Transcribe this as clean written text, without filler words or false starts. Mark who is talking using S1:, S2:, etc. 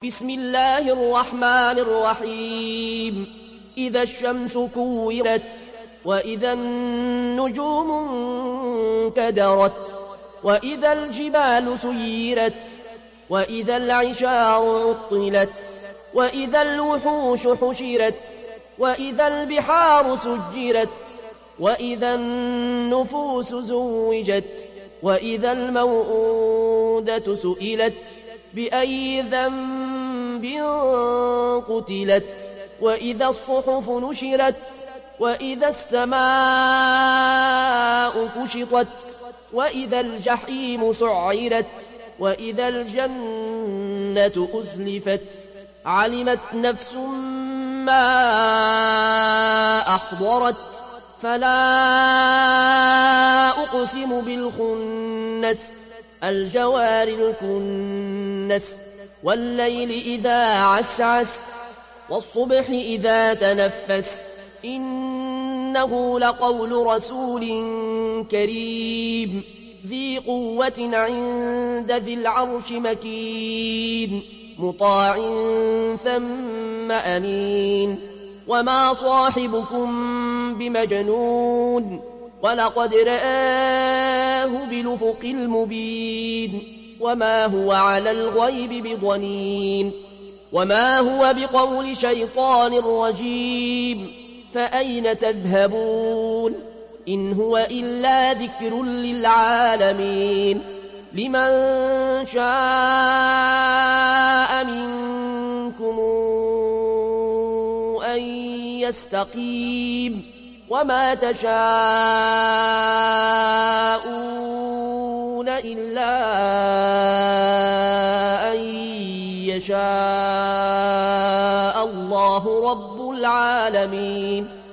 S1: بسم الله الرحمن الرحيم إذا الشمس كورت وإذا النجوم انكدرت وإذا الجبال سيرت وإذا العشار عطلت وإذا الوحوش حشرت وإذا البحار سجرت وإذا النفوس زوجت وإذا الموءودة سئلت بأي ذنب قتلت وإذا الصحف نشرت وإذا السماء كشطت وإذا الجحيم سعرت وإذا الجنة أزلفت علمت نفس ما أحضرت فلا أقسم بالخنس الجوار الكنس والليل إذا عسعس والصبح إذا تنفس إنه لقول رسول كريم ذي قوة عند ذي العرش مكين مطاع ثم أمين وما صاحبكم بمجنون ولقد رآه بالأفق المبين وما هو على الغيب بضنين وما هو بقول شيطان رجيم فأين تذهبون إن هو إلا ذكر للعالمين لمن شاء منكم أن يستقيم وما تشاءون إلا أن يشاء الله رب العالمين